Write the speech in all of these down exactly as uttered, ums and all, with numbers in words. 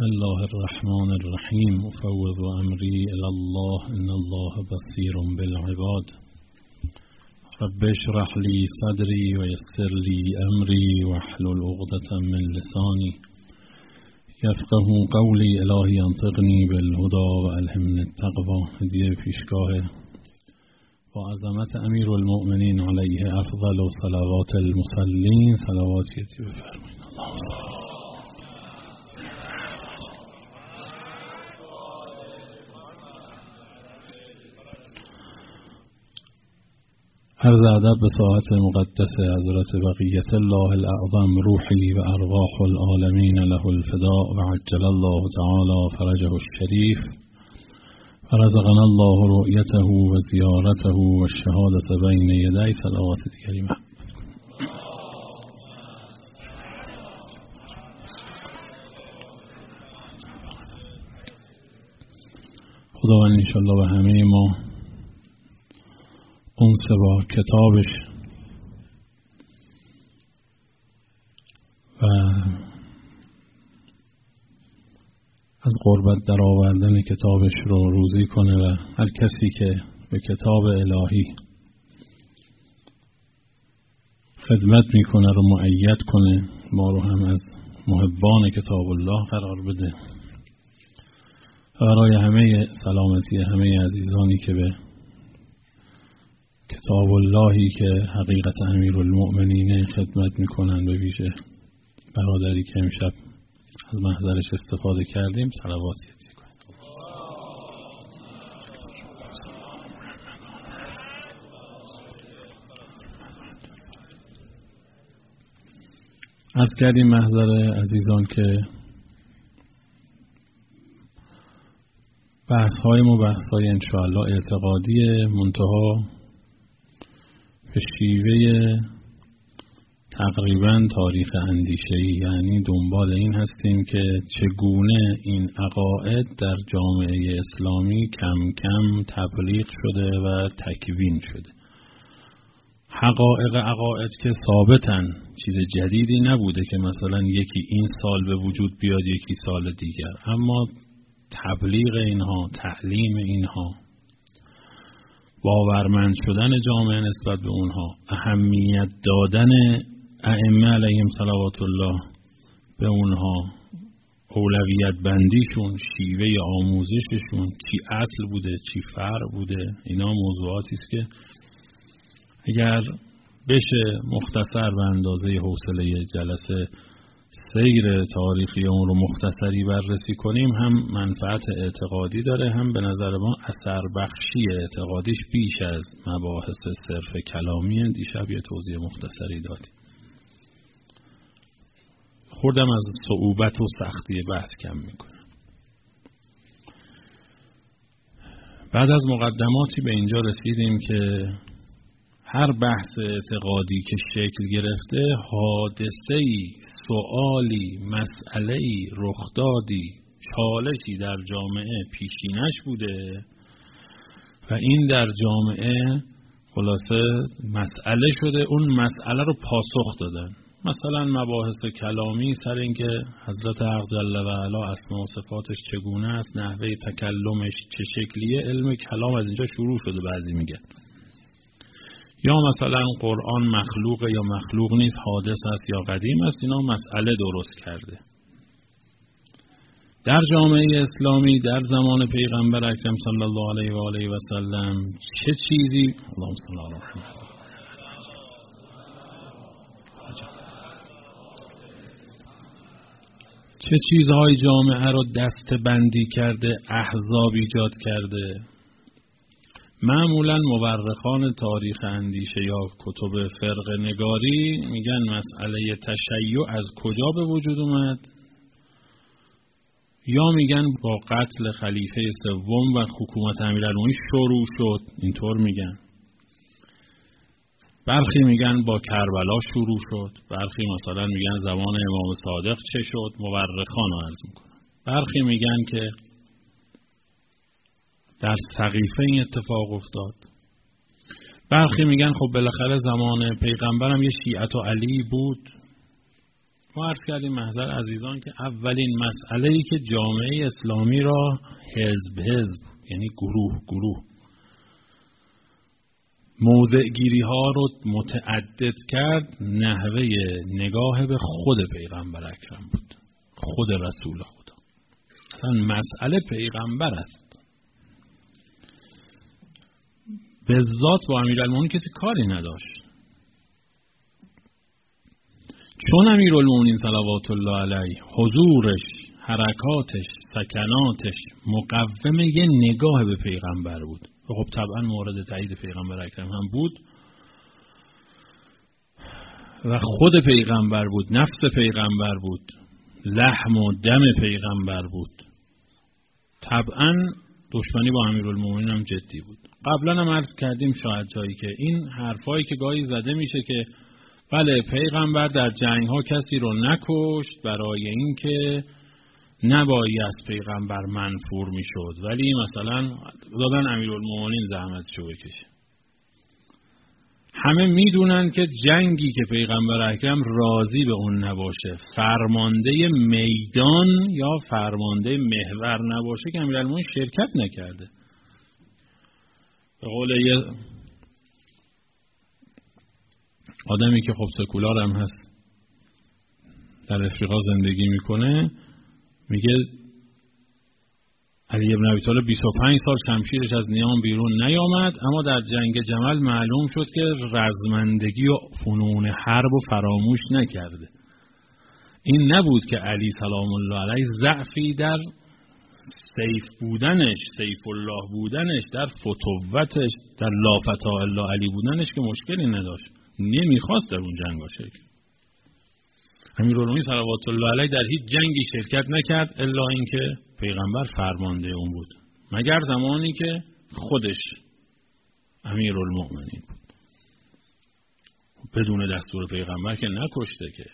الله الرحمن الرحیم افوض امری الی الله ان الله بصیر بالعباد رب اشرح لی صدری و یسر لی امری واحلل عقدة من لسانی یفقهوا قولی الهی انطقنی بالهدی و الهمنی التقوی. هدیه پیشگاه با عظمت امیر المؤمنین علیه افضل و صلوات المصلین. صلواتی بفرمایید. اللهم صل. عرض ادب به ساعت مقدس حضرت بقیت الله الاعظم روحی و ارواح العالمین له الفداء و عجل الله تعالی فرجه الشریف و رزقنا الله رؤیته و زیارته و الشهادة بین یدی. صلوات دیگری محمد. خداوند انشاءالله به همه ما انس با کتابش و از غربت در آوردن کتابش رو روزی کنه و هر کسی که به کتاب الهی خدمت میکنه رو مؤید کنه، ما رو هم از محبان کتاب الله قرار بده. برای همه سلامتی همه عزیزانی که به کتاب اللهی که حقیقت امیر المؤمنین خدمت میکنن، به ویژه برادری که امشب از محضرش استفاده کردیم، صلواتی کنید. عرض کردیم محضر عزیزان که بحث های ما بحث های انشاءالله اعتقادی، منتها به شیوه تقریبا تاریخ اندیشه‌ای، یعنی دنبال این هستیم که چگونه این عقاید در جامعه اسلامی کم کم تبلیغ شده و تکوین شده. حقایق عقاید که ثابتن، چیز جدیدی نبوده که مثلا یکی این سال به وجود بیاد یکی سال دیگر، اما تبلیغ اینها، تعلیم اینها، باورمند شدن جامعه نسبت به اونها، اهمیت دادن ائمه علیهم صلوات الله به اونها، اولویت بندیشون، شیوه آموزششون، چی اصل بوده چی فرع بوده، اینا موضوعاتی است که اگر بشه مختصر به اندازه حوصله جلسه سیر تاریخی اون رو مختصری بررسی کنیم، هم منفعت اعتقادی داره، هم به نظر ما اثر بخشی اعتقادیش بیش از مباحث صرف کلامی. دیشب یه توضیح مختصری دادیم. خوردم از صعوبت و سختی بحث کم میکنم. بعد از مقدماتی به اینجا رسیدیم که هر بحث اعتقادی که شکل گرفته، حادثه‌ای، سؤالی، مسئله‌ای، رخدادی، چالشی در جامعه پیشینش بوده و این در جامعه خلاصه مسئله شده، اون مسئله رو پاسخ دادن. مثلا مباحث کلامی سر این که حضرت حق جل و علا اسما و صفاتش چگونه است، نحوه تکلمش چه شکلیه، علم کلام از اینجا شروع شده بعضی میگن. یا مثلا قرآن مخلوقه یا مخلوق نیست، حادث است یا قدیم است، اینا مسئله درست کرده. در جامعه اسلامی در زمان پیغمبر اکرم صلی الله علیه و آله و سلم چه چیزی، اللهم صل علی محمد، چه چیزهای جامعه رو دسته بندی کرده، احزاب ایجاد کرده. معمولا مورخان تاریخ اندیشه یا کتب فرق نگاری میگن مسئله تشیع از کجا به وجود اومد، یا میگن با قتل خلیفه سوم و حکومت امیرالمومنین شروع شد، اینطور میگن. برخی میگن با کربلا شروع شد، برخی مثلا میگن زمان امام صادق چه شد، مورخان رو عرض میکنن. برخی میگن که در سقیفه این اتفاق افتاد. برخی میگن خب بالاخره زمان پیغمبرم یه شیعت و علی بود ما عرض کردیم محضر عزیزان که اولین مسئله‌ای که جامعه اسلامی را حزب حزب یعنی گروه گروه موضع گیری ها رو متعدد کرد نحوه نگاه به خود پیغمبر اکرم بود، خود رسول خدا. اصلا مسئله پیغمبر است. به ذات با امیرالمومنین کسی کاری نداشت، چون امیرالمومنین صلوات الله علیه حضورش، حرکاتش، سکناتش مقوم یه نگاه به پیغمبر بود. خب طبعا مورد تایید پیغمبر اکرم هم بود و خود پیغمبر بود، نفس پیغمبر بود، لحم و دم پیغمبر بود. طبعا دشمنی با امیرالمومنین هم جدی بود. قبلا هم عرض کردیم شاید جایی که این حرفایی که گاهی زده میشه که بله پیغمبر در جنگ ها کسی رو نکشت برای اینکه نباید پیغمبر منفور میشد، ولی مثلا دادن امیرالمومنین زحمتشو بکشه. همه میدونن که جنگی که پیغمبر اکرم راضی به اون نباشه، فرمانده میدان یا فرمانده محور نباشه که امیرالمومنین شرکت نکرده. به قول یه آدمی که خب سکولار هم هست در افریقا زندگی میکنه، میگه علی ابن ابی طالب بیست و پنج سال شمشیرش از نیام بیرون نیامد، اما در جنگ جمل معلوم شد که رزمندگی و فنون حرب و فراموش نکرده. این نبود که علی سلام الله علیه ضعفی در سیف بودنش، سیف الله بودنش، در فتوتش، در لافتا الله علی بودنش که مشکلی نداشت، نمیخواست در اون جنگ باشه. امیرالمومنین صلوات الله علیه در هیچ جنگی شرکت نکرد الا اینکه پیغمبر فرمانده اون بود، مگر زمانی که خودش امیرالمومنین بود. بدون دستور پیغمبر که نکشته که.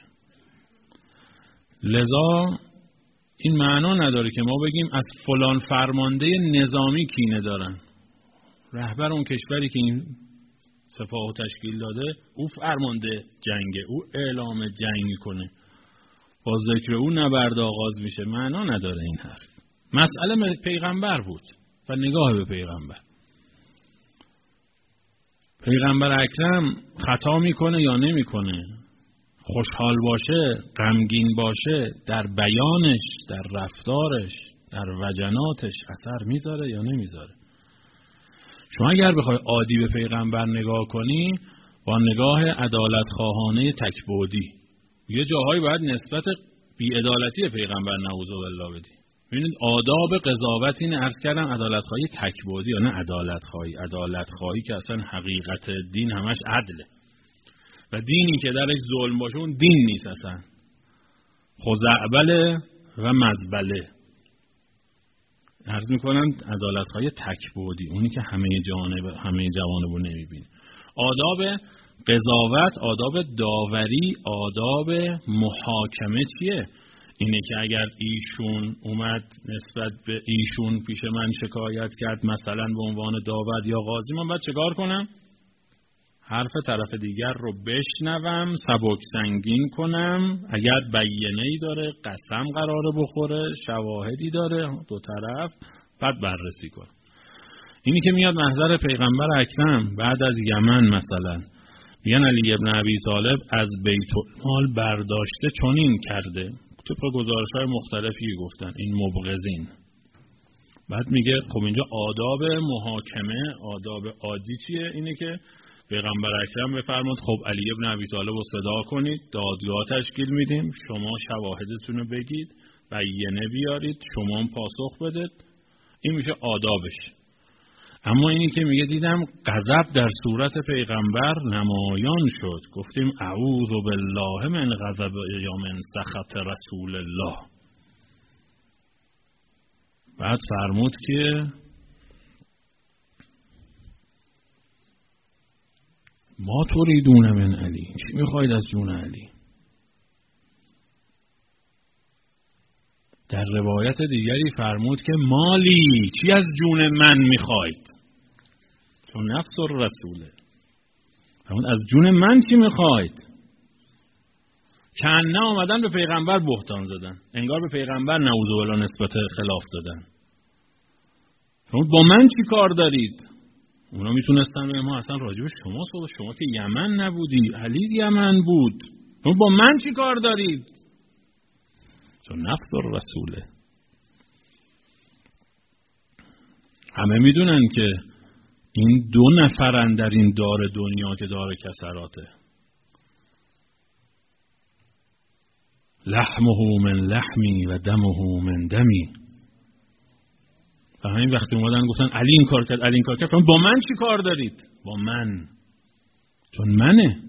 لذا این معنا نداره که ما بگیم از فلان فرمانده نظامی کینه دارن. رهبر اون کشوری که این سپاه تشکیل داده او فرمانده جنگه، او اعلام جنگ میکنه، با ذکر او نبرد آغاز میشه. معنا نداره این حرف. مسئله پیغمبر بود و نگاه به پیغمبر. پیغمبر اکرم خطا میکنه یا نمیکنه، خوشحال باشه، غمگین باشه، در بیانش، در رفتارش، در وجناتش اثر میذاره یا نمیذاره. شما اگر بخوای عادی به پیغمبر نگاه کنی با نگاه عدالت خواهانه تکبودی، یه جاهایی باید نسبت بی‌عدالتی پیغمبر نعوذ بالله بدی. ببینید آداب قضاوت این عرض کردم عدالت خواهی تکبودی یا نه عدالت خواهی. عدالت خواهی که اصلا حقیقت دین همش عدله و دینی که درش ظلم باشه اون دین نیست اصلا. خزعبله و مزبله. عرض میکنم عدالت خواهی تکبودی، اونی که همه جانب همه جوانبو نمیبینه. آداب قضاوت، آداب داوری، آداب محاکمه چیه؟ اینه که اگر ایشون اومد نسبت به ایشون پیش من شکایت کرد مثلا به عنوان داور یا قاضی، من باید چیکار کنم؟ حرف طرف دیگر رو بشنوم، سبک سنگین کنم، اگر بیانه‌ای داره، قسم قراره بخوره، شواهدی داره دو طرف، بعد بررسی کنم. اینی که میاد محضر پیغمبر اکرم بعد از یمن مثلا میگن علی ابن ابی طالب از بیت المال برداشته چنین کرده، طبق گزارش‌های مختلفی گفتن این مبغضین. بعد میگه خب اینجا آداب محاکمه، آداب عادی چیه؟ اینه که پیغمبر اکرم بفرماد خب علی ابن ابی طالب رو صدا کنید، دادگاه تشکیل میدیم، شما شواهدتون رو بگید، بیانیه بیارید، شما هم پاسخ بدید. این میشه آدابش. اما اینی که میگه دیدم غضب در صورت پیغمبر نمایان شد، گفتیم اعوذ بالله من غضب یا من سخط رسول الله. بعد فرمود که ما تریدون من علی، چی میخواید از جون علی؟ در روایت دیگری فرمود که مالی، چی از جون من میخواید؟ چون نفس الرسوله. فرمود از جون من چی میخواید؟ کنه آمدن به پیغمبر بهتان زدن، انگار به پیغمبر نعوذ بالله نسبت خلاف دادن. با من چی کار دارید؟ اونا میتونستن به ما اصلا راجب شما صحبت، شما که یمن نبودی، علی یمن بود، با من چی کار دارید؟ چون نفس الرسوله. همه میدونن که این دو نفرن در این دار دنیا که دار کسراته. لحمه من لحمی و دمه من دمی. و همین وقتی اومدن گفتن علی این کار کرد، علی این کار کرد، با من چی کار دارید؟ با من، چون منه.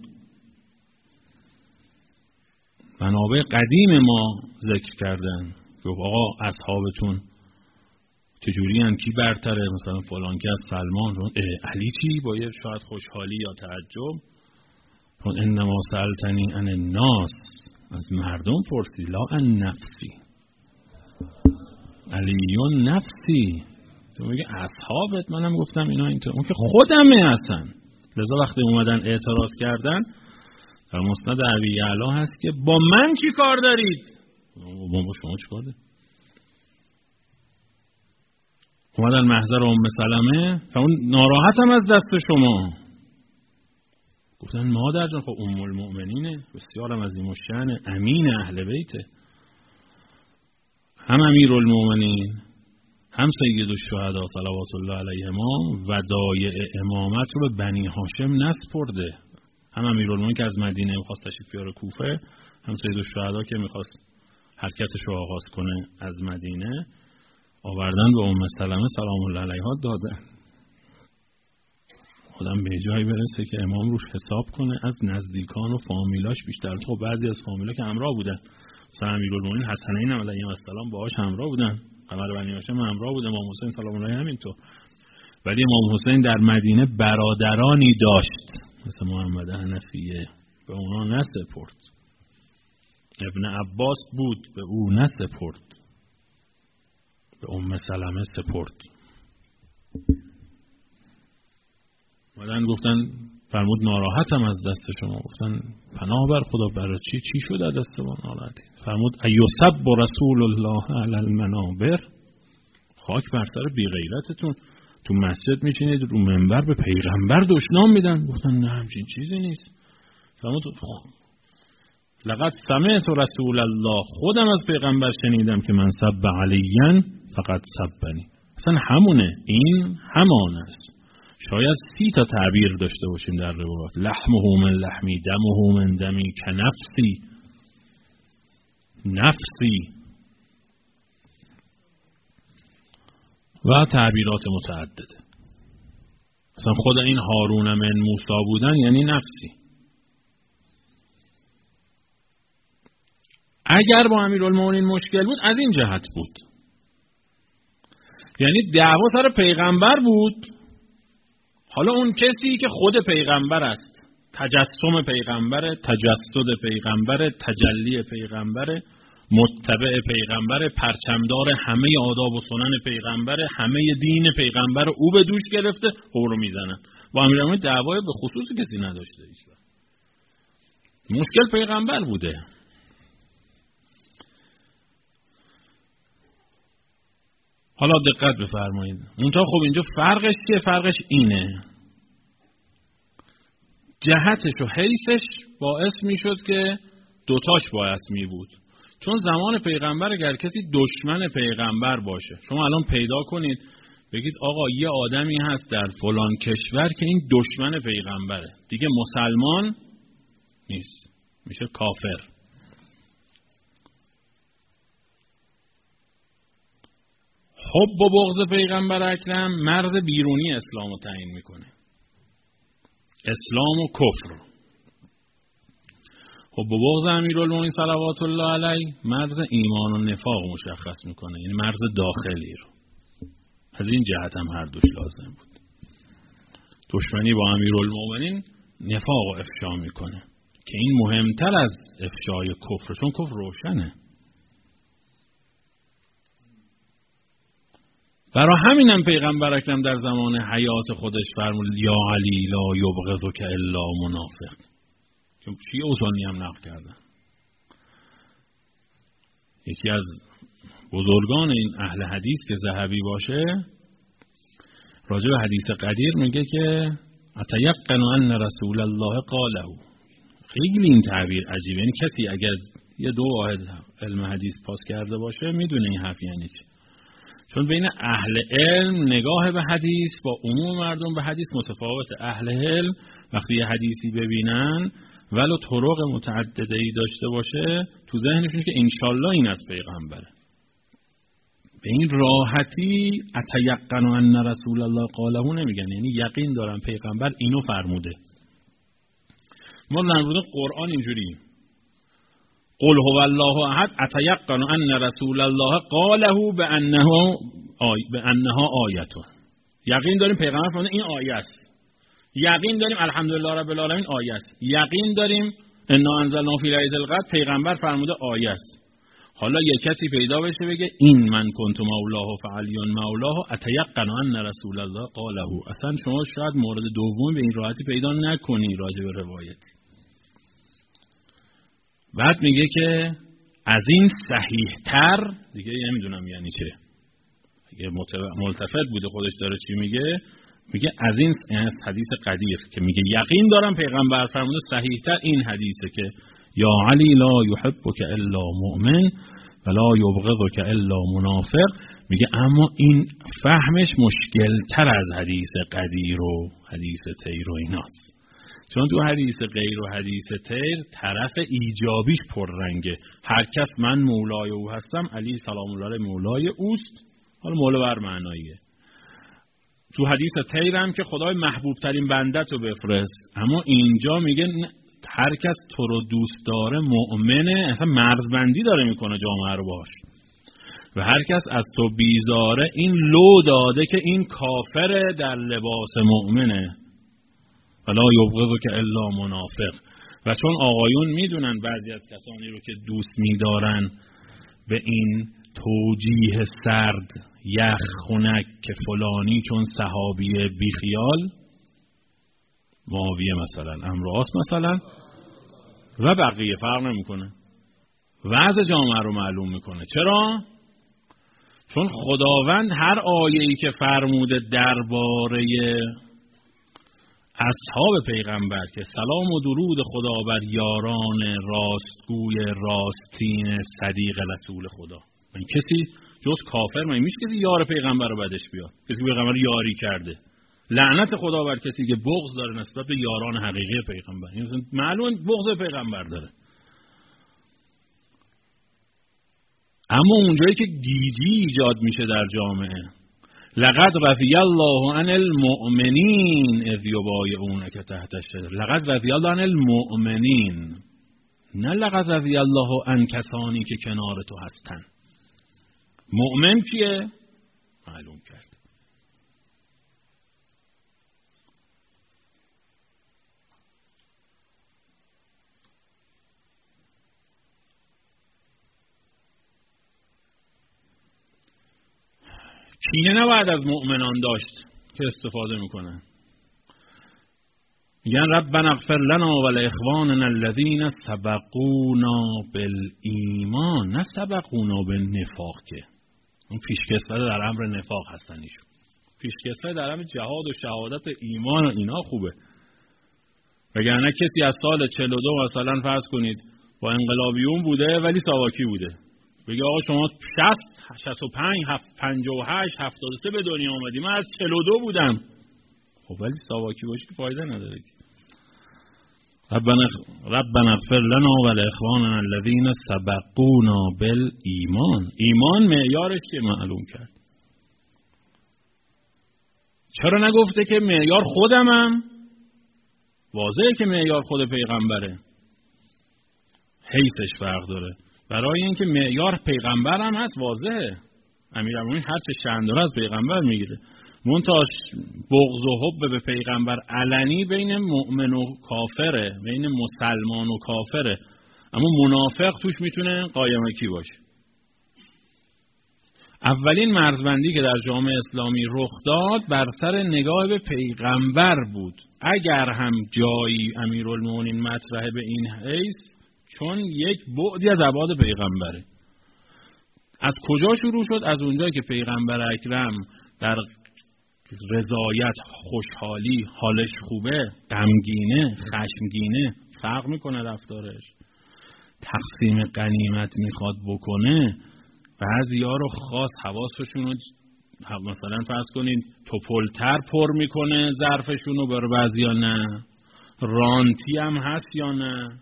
منابع قدیم ما ذکر کردن گفت آقا اصحابتون چجوری ان، کی برتره، مثلا فلان که از سلمان، علی چی؟ با یه شاید خوشحالی یا تعجب، چون انما سألتنی عن الناس، از مردم پرسی، لا عن نفسی، علیون نفسی. تو میگه اصحابت، منم گفتم اینا اینطور، اون که خودمه اصلا. لذا وقتی اومدن اعتراض کردن در مسند ابی یعلا هست که با من چی کار دارید؟ با شما چی کار دارید؟ اومدن محضر ام سلمه و اون ناراحتم از دست شما. گفتن مادر جان، خب ام المؤمنینه، بسیارم عظیم الشأن، امین اهل بیته، هم امیر المؤمنین هم سید الشهدا صلوات الله علیهما ودایع امامت رو به بنی هاشم نسپرده. هم امیر المؤمنین که از مدینه می‌خواست تشریف بیاره کوفه، هم سید الشهدا که می‌خواست حرکتش رو آغاز کنه از مدینه، آوردن به ام سلمه سلام الله علیها دادن. خودم به جایی برسه که امام روش حساب کنه از نزدیکان و فامیلاش بیشتر. تو بعضی از فامیلا که همراه بودن، مثلا امیرالمومنین حسنین علیه السلام باهاش همراه بودن، قمر بنی هاشم همراه بود، امام حسین سلام الله علیه همینطور. ولی امام حسین در مدینه برادرانی داشت مثل محمد حنفیه، به اونا نسپرد. ابن عباس بود، به او نسپرد، به ام سلمه سپرد. مدن گفتن فرمود ناراحتم از دست شما. گفتن پناه بر خدا، برای چی چی شد از دست ما ناراحتی؟ فرمود ایسب رسول الله علی المنابر، خاک بر سر بی غیرتتون، تو مسجد میشینید رو منبر به پیغمبر دشنام میدن. گفتن نه همچین چیزی نیست. فرمود لقد سمعت رسول الله، خودم از پیغمبر شنیدم که من سب علیاً فقط سبنی. اصلا همونه، این همان است. شاید سی تا تعبیر داشته باشیم در روایات. لحمه من لحمی، دمه من دمی، که نفسی نفسی و تعبیرات متعدده. اصلا خود این هارون من موسی بودن یعنی نفسی. اگر با امیرالمومنین مشکل بود از این جهت بود، یعنی دعوا سر پیغمبر بود. حالا اون کسی که خود پیغمبر است، تجسم پیغمبر، تجسد پیغمبر، تجلی پیغمبر، متبع پیغمبر، پرچمدار همه آداب و سنن پیغمبر، همه دین پیغمبر او به دوش گرفته، او رو میزنن. با امیرالمومنین دعوای به خصوص کسی نداشته. مشکل پیغمبر بوده. حالا دقت بفرمایید. اونجا خب اینجا فرقش چیه؟ فرقش اینه، جهتش و حیثش باعث میشد که دوتاش باعث می بود. چون زمان پیغمبر اگر کسی دشمن پیغمبر باشه، شما الان پیدا کنید بگید آقا یه آدمی هست در فلان کشور که این دشمن پیغمبره، دیگه مسلمان نیست، میشه کافر. حب و بغض پیغمبر اکرم مرز بیرونی اسلام رو تعیین میکنه. اسلام و کفر. حب و بغض امیرالمومنین صلوات الله علیه مرز ایمان و نفاق مشخص میکنه، یعنی مرز داخلی رو. از این جهت هم هر دوش لازم بود. دشمنی با امیرالمومنین نفاق رو افشا میکنه که این مهمتر از افشای کفر، چون کفر روشنه. برای همینم پیغمبر اکرم در زمان حیات خودش فرمود یا علی لا یبغضک الا منافق، که شیعه و سنی هم نقل کردن. یکی از بزرگان این اهل حدیث که ذهبی باشه راجع به حدیث قدیر میگه که اتیقن ان رسول الله قاله. خیلی این تعبیر عجیبه، یعنی کسی اگر یه دو واحد علم حدیث پاس کرده باشه میدونه این حرف یعنی چی. چون بین اهل علم نگاه به حدیث با عموم مردم به حدیث متفاوته. اهل علم وقتی یه حدیثی ببینن ولو طرق متعدده‌ای داشته باشه تو ذهنشون که انشالله این از پیغمبره. به این راحتی اتیقن ان رسول الله قاله نمیگن، یعنی یقین دارن پیغمبر اینو فرموده. ما در مورد قرآن اینجوری قل هو الله احد اتیقن ان رسول الله قاله بانه آی بانها آیته. یقین داریم پیغمبر فرموده این آیه است. یقین داریم الحمدلله رب العالمین آیه است. یقین داریم انا انزلنا فی لیلة القدر پیغمبر فرموده آیه است. حالا یک کسی پیدا بشه بگه این من کنت مولاه فعلی مولاه اتیقن ان رسول الله قاله. اصلا شما شاید مورد دوم به این راحتی پیدا نکنی راجع به روایتی. بعد میگه که از این صحیح تر دیگه نمیدونم یعنی چه. اگه ملتفت بوده خودش داره چی میگه، میگه از این از حدیث قدیر که میگه یقین دارم پیغمبر فرموده صحیح تر این حدیثه که یا علی لا یحبک الا مؤمن ولا یبغضک الا منافق. میگه اما این فهمش مشکل تر از حدیث قدیر و حدیث تیر و ایناست. چون تو حدیث غیر و حدیث تیر طرف ایجابیش پررنگه. هر کس من مولای او هستم، علی سلام الله علیه مولای اوست. حالا مولا بر معناییه. تو حدیث تیر هم که خدای محبوب ترین بندت رو بفرست. اما اینجا میگه هر کس تو رو دوست داره مؤمنه، اصلا مرزبندی داره میکنه جامعه رو باش. و هر کس از تو بیزاره این لو داده که این کافر در لباس مؤمنه. ولا یبغضک الا منافق. و چون آقایون میدونن بعضی از کسانی رو که دوست میدارن به این توجیه سرد یخ خنک که فلانی چون صحابیه بیخیال، معاویه مثلا، عمرو مثلا و بقیه فرق نمیکنه، وضع جامعه رو معلوم میکنه. چرا؟ چون خداوند هر آیه‌ای که فرموده درباره اصحاب پیغمبر که سلام و درود خدا بر یاران راستگوی راستین صدیق رسول خدا، من کسی جز کافر من میشه کسی یار پیغمبر رو بدش بیاد، کسی که پیغمبر یاری کرده. لعنت خدا بر کسی که بغض داره نسبت به یاران حقیقی پیغمبر. این معلومه بغض پیغمبر داره. اما اونجایی که گیجی ایجاد میشه در جامعه، لقد رضی الله عن المؤمنین اذ یبایعونک تحت الشجره. لقد رضی الله عن المؤمنین، نه لقد رضی الله عن کسانی که کنار تو هستن. مؤمن کیه؟ معلوم کرد. کینه نباید از مؤمنان داشت که استفاده میکنن. میگن ربنا اغفر لنا ولاخواننا الذین سبقونا بالایمان، نه سبقونا بالنفاق، که اون پیشکسوت در امر نفاق هستن. ایشون پیشکسوت در امر جهاد و شهادت ایمان و اینا خوبه. وگرنه کسی از سال چهل و دو مثلا فرض کنید با انقلابیون بوده ولی ساواکی بوده، بگه آقا شما شصت، شصت و پنج، پنجاه و هشت، هفتاد و سه به دنیا آمدی، من از چهل و دو بودم. خب ولی ساواکی باشی که فایده نداره. ربنا ربنا اغفر لنا ولاخواننا الذین سبقونا بالایمان. ایمان معیارش چیه؟ معلوم کرد. چرا نگفته که معیار خودمم؟ واضحه که معیار خود پیغمبره. حیثش فرق داره. برای اینکه معیار پیغمبر هم هست واضحه. امیرالمومنین هر چه شأن داره از پیغمبر میگیره. منتها بغض و حب به پیغمبر علنی بین مؤمن و کافره، بین مسلمان و کافره، اما منافق توش میتونه قایمکی باشه. اولین مرزبندی که در جامعه اسلامی رخ داد بر سر نگاه به پیغمبر بود. اگر هم جایی امیرالمومنین مطرحه به این حیث، چون یک بعدی از ابعاد پیغمبره. از کجا شروع شد؟ از اونجایی که پیغمبر اکرم در رضایت، خوشحالی، حالش خوبه، غمگینه، خشمگینه، فرق میکنه رفتارش. تقسیم غنیمت میخواد بکنه، بعضیا رو خاص حواسشون رو مثلا فرض کنید توپلتر پر میکنه ظرفشون رو، بر بعضیا نه. رانتی هم هست یا نه؟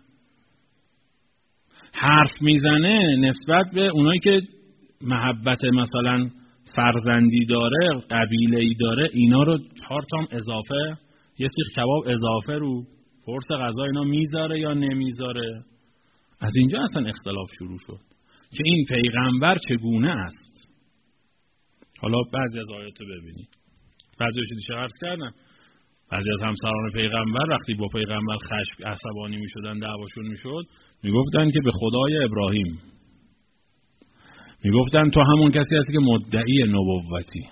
حرف میزنه نسبت به اونایی که محبت مثلا فرزندی داره، قبیله‌ای داره، اینا رو چهار تام اضافه، یه سیخ کباب اضافه رو پرس غذا اینا میذاره یا نمیذاره. از اینجا اصلا اختلاف شروع شد که این پیغمبر چگونه است. حالا بعضی از آیات رو ببینید. بعضی هاشو دیشه عرض کردم، بعضی از همسران پیغمبر وقتی با پیغمبر خشم عصبانی میشدن، دعواشون میشد، میگفتن که به خدای ابراهیم، میگفتن تو همون کسی هستی که مدعی نبوتی.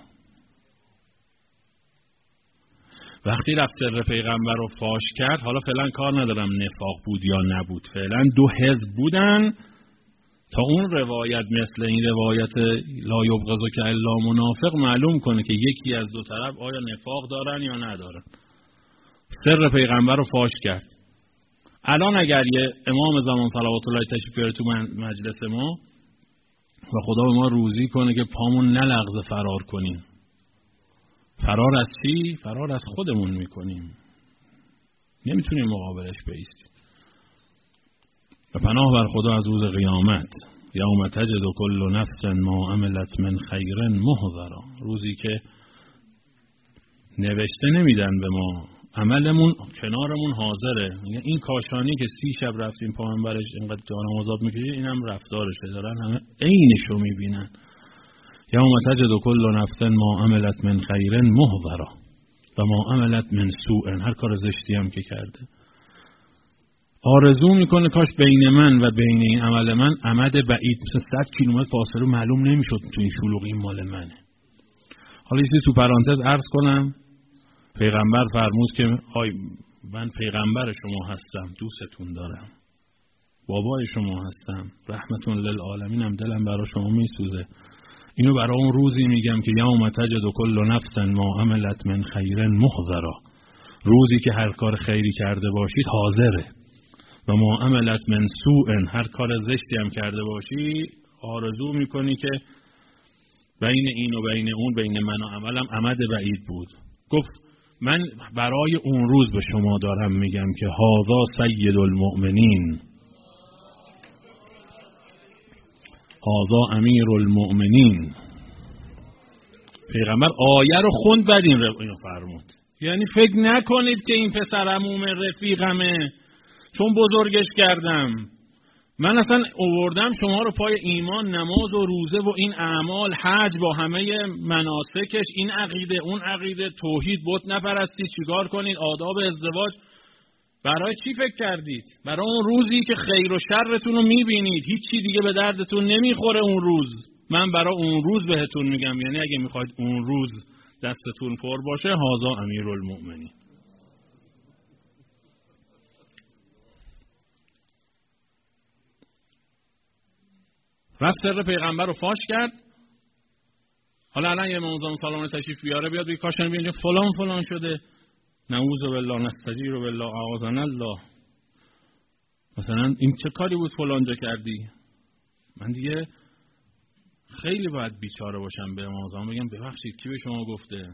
وقتی رفت سر پیغمبر رو فاش کرد، حالا فعلا کار ندارم نفاق بود یا نبود، فعلا دو حزب بودن تا اون روایت مثل این روایت لا یبغض که الا منافق معلوم کنه که یکی از دو طرف آیا نفاق دارن یا ندارن. سر پیغمبر رو فاش کرد. الان اگر یه امام زمان صلوات الله تشریف بیاره تو مجلس ما و خدا به ما روزی کنه که پامون نلغزه فرار کنیم، فرار از چی؟ فرار از خودمون میکنیم، نمیتونیم مقابلش بایستیم. و پناه بر خدا از روز قیامت، یوم تجد کل نفس ما عملت من خیر محضرا، روزی که نوشته نمیدن به ما، عملمون کنارمون حاضره. این کاشانی که سی شب رفتیم پامنبرش اینقدر جانم آزاد میکشید، اینم رفتارشه، دارن همه عینشو میبینن. یوم تجد کل نفس ما عملت من خیر محضرا و ما عملت من سوء، هر کار زشتی هم که کرده آرزو میکنه کاش بین من و بین این عمل من امد بعید مثل صد کیلومتر فاصله معلوم نمیشد تو این شلوغی مال منه. حالا یه تو پرانتز عرض کنم، پیغمبر فرمود که آی من پیغمبر شما هستم، دوستتون دارم، بابای شما هستم، رحمتون للعالمینم، دلم برای شما میسوزه. اینو برای اون روزی میگم که یوم تجد کل نفس ما عملت من خیر محضرا، روزی که هر کار خیری کرده باشید حاضره، و ما عملت من سوء، هر کار زشتی هم کرده باشی آرزو میکنی که بین این و بین اون، بین من و عملم امد بعید بود. گفت من برای اون روز به شما دارم میگم که هذا سید المؤمنین، هذا امیر المؤمنین. پیغمبر آیه رو خوند بعد این رو فرمود، یعنی فکر نکنید که این پسر عموم رفیقمه چون بزرگش کردم، من اصلا آوردم شما رو پای ایمان، نماز و روزه و این اعمال، حج با همه مناسکش، این عقیده اون عقیده، توحید، بت نپرستی، چیکار کنید، آداب ازدواج. برای چی فکر کردید؟ برای اون روزی که خیر و شرتون رو میبینید، هیچی دیگه به دردتون نمیخوره اون روز. من برای اون روز بهتون میگم، یعنی اگه میخواید اون روز دستتون پر باشه، هذا امیرالمؤمنین. رفت سر پیغمبر رو فاش کرد. حالا الان یه موضوع سلام تشریف بیاره بیاد بگه کاشن بینجا فلان فلان شده، نعوذ بالله نستجیر بالله اعاذنا الله، مثلا این چه کاری بود فلان جا کردی؟ من دیگه خیلی باید بیچاره باشم به موضوع بگم ببخشید کی به شما گفته؟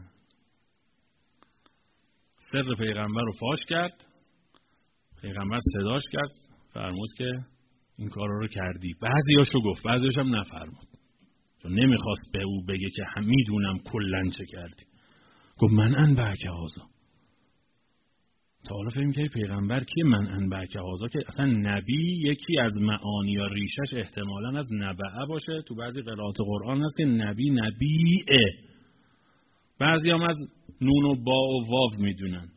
سر پیغمبر رو فاش کرد. پیغمبر صداش کرد، فرمود که این کارا رو کردی. بعضیاشو گفت، بعضیاش هم نفرمود، چون نمیخواست به او بگه که هم میدونم کلن چه کردی. گفت من انبعک هذا. تا حالا فهم که پیغمبر کیه؟ من انبعک هذا، که اصلا نبی یکی از معانی یا ریشش احتمالاً از نبعه باشه. تو بعضی قرائات قرآن هست که نبی نبیه، بعضی هم از نون و با و واو میدونن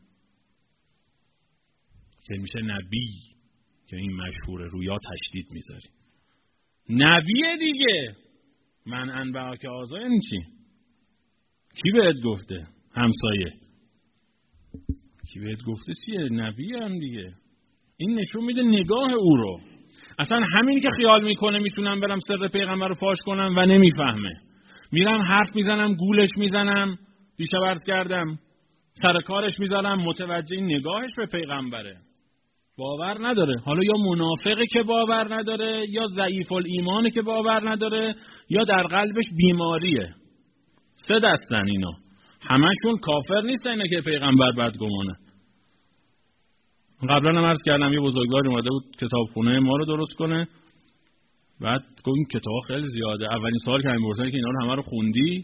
که میشه نبی، که این مشهوره، رویا تشدید میذاری. نبیه دیگه. من انبعک هذا یعنی چی؟ کی بهت گفته؟ همسایه. کی بهت گفته چیه؟ نبی هم دیگه. این نشون میده نگاه او رو. اصلا همین که خیال میکنه میتونم برم سر پیغمبر رو فاش کنم و نمیفهمه. میرم حرف میزنم، گولش میزنم، دیشب عرض کردم سر کارش میذارم، متوجه این نگاهش به پیغمبره، باور نداره. حالا یا منافقه که باور نداره، یا ضعیف الایمانه که باور نداره، یا در قلبش بیماریه. سه دستن اینا، همشون کافر نیستن اینا که پیغمبر بدگمانه. قبلا هم عرض کردم یه بزرگوار اومده بود کتابخونه ما رو درست کنه، بعد گفت این کتاب خیلی زیاده. اولین سوال که همین پرسیدن که اینا رو همه رو خوندی؟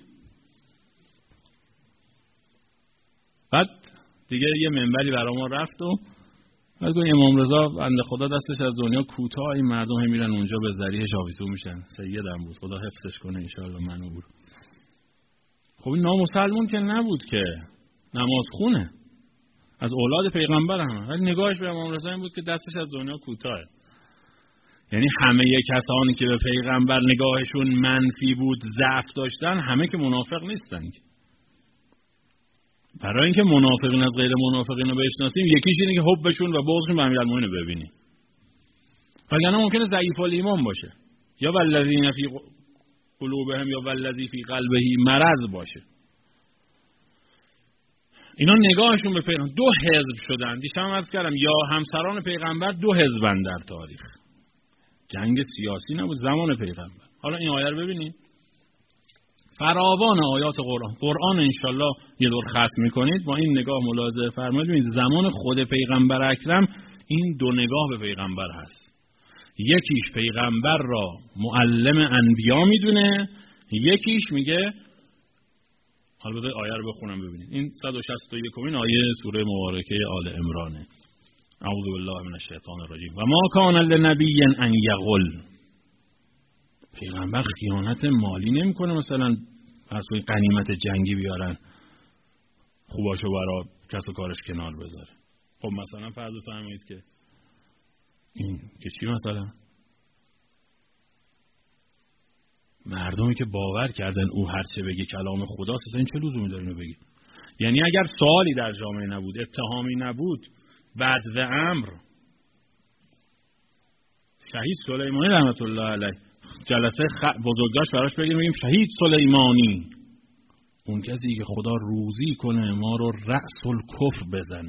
بعد دیگه یه منبری برای ما رفت و بعد گفت امام رضا بنده خدا دستش از دنیا کوتاه، این مردم هم میرن اونجا به ذریح شاویسو میشن. سیدم بود، خدا حفظش کنه ان شاء الله منو برو. خب این نامسلمون که نبود، که نماز خونه، از اولاد پیغمبر هم، ولی نگاهش به امام رضا این بود که دستش از دنیا کوتاه. یعنی همه کسانی که به پیغمبر نگاهشون منفی بود، ضعف داشتن، همه که منافق نیستن. برای اینکه منافقین از غیر منافقین رو بشناسیم، یکیش اینه که حبشون و بغضشون به امیرالمومنین رو ببینیم. وگرنه ممکنه ضعیف الایمان باشه، یا والذین فی قلوبهم یا والذی فی قلبه مرض باشه. اینا نگاهشون به پیغمبر، دو حزب شدن. دیشب هم عرض کردم یا همسران پیغمبر دو حزبن در تاریخ. جنگ سیاسی نبود زمان پیغمبر. حالا این آیه رو ببینید، فراوان آیات قرآن. قرآن انشالله یه دور ختم میکنید، با این نگاه ملاحظه فرمایید ببینید زمان خود پیغمبر اکرم این دو نگاه به پیغمبر هست. یکیش پیغمبر را معلم انبیا میدونه، یکیش میگه، حالا بذارید آیه رو بخونم ببینید. این صد و شصت و یکمین آیه سوره مبارکه آل عمرانه. اعوذ بالله من الشیطان الرجیم. و ما کان لنبی ان یغل. پیغمبر خیانت مالی نمیکنه، مثلا فرض کنید غنیمت جنگی بیارن خوباشو برا کس و کارش کنار بذاره. خب مثلا فرض فرمایید که این که چی، مثلا مردمی که باور کردن او هرچه بگه کلام خداست، اصلا این چه لزومی داره اینو بگه؟ یعنی اگر سوالی در جامعه نبود، اتهامی نبود، بعد و امر، شهید سلیمانی رحمت الله علیه جلسه خ... بزرگداشت براش بگیم بگیم شهید سلیمانی، اون کسی که خدا روزی کنه ما رو رأس الکفر بزنه.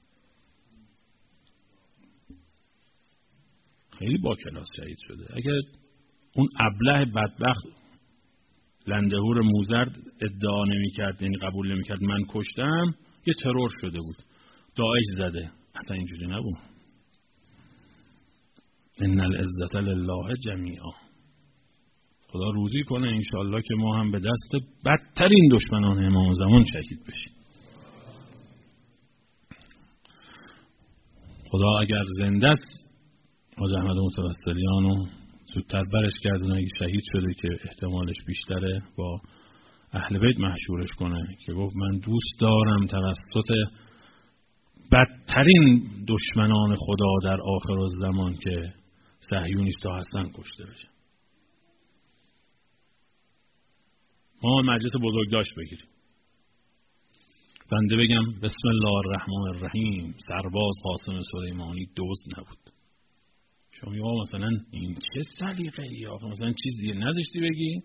خیلی با کلاس شهید شده. اگر اون ابله بدبخت لندهور موزرد ادعا نمی کرد، یعنی قبول نمی کرد من کشتم، یه ترور شده بود، داعش زده، اصلا اینجوری نبود. ان العزت لله جمیعا. خدا روزی کنه انشالله که ما هم به دست بدترین دشمنان امام زمان شهید بشیم. خدا اگر زنده است حاج احمد متوسلیان رو زودتر برش گردونه، اگه شهید شده که احتمالش بیشتره، با اهل بیت محشورش کنه که گفت من دوست دارم توسط بدترین دشمنان خدا در آخر الزمان که صهیونیست‌ها هستن کشته بشه. ما مجلس بزرگداشت بگیریم، بنده بگم بسم الله الرحمن الرحیم، سرباز قاسم سلیمانی دزد نبود. شما میگه مثلا این چه سلیقه‌ای، آخه مثلا چیزی نذاشتی بگی؟